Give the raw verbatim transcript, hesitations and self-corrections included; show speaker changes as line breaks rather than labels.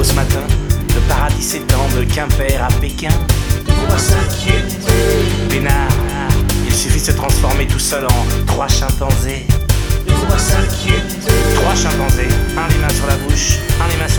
ce matin, le paradis s'étend de Quimper à Pékin.
Pourquoi s'inquiéter?
Pénard, il suffit de se transformer tout seul en trois chimpanzés.
Pourquoi s'inquiéter?
Trois chimpanzés, un les mains sur la bouche, un les mains